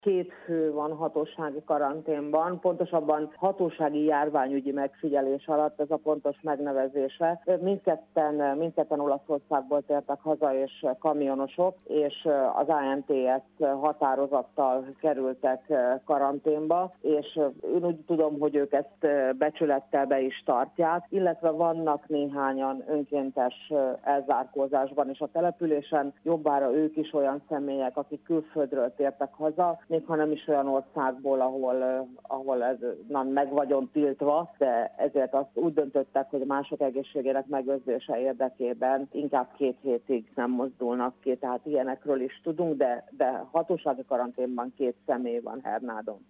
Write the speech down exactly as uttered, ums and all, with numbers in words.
Két fő van hatósági karanténban, pontosabban hatósági járványügyi megfigyelés alatt, ez a pontos megnevezése. Mindketten, mindketten Olaszországból tértek haza, és kamionosok, és az á en té es határozattal kerültek karanténba, és én úgy tudom, hogy ők ezt becsülettel be is tartják, illetve vannak néhányan önkéntes elzárkózásban is a településen, jobbára ők is olyan személyek, akik külföldről tértek haza, még ha nem is olyan országból, ahol, ahol ez nem meg vagyon tiltva, de ezért azt úgy döntöttek, hogy mások egészségének megőrzése érdekében inkább két hétig nem mozdulnak ki, tehát ilyenekről is tudunk, de, de hatósági karanténban két személy van Hernádon.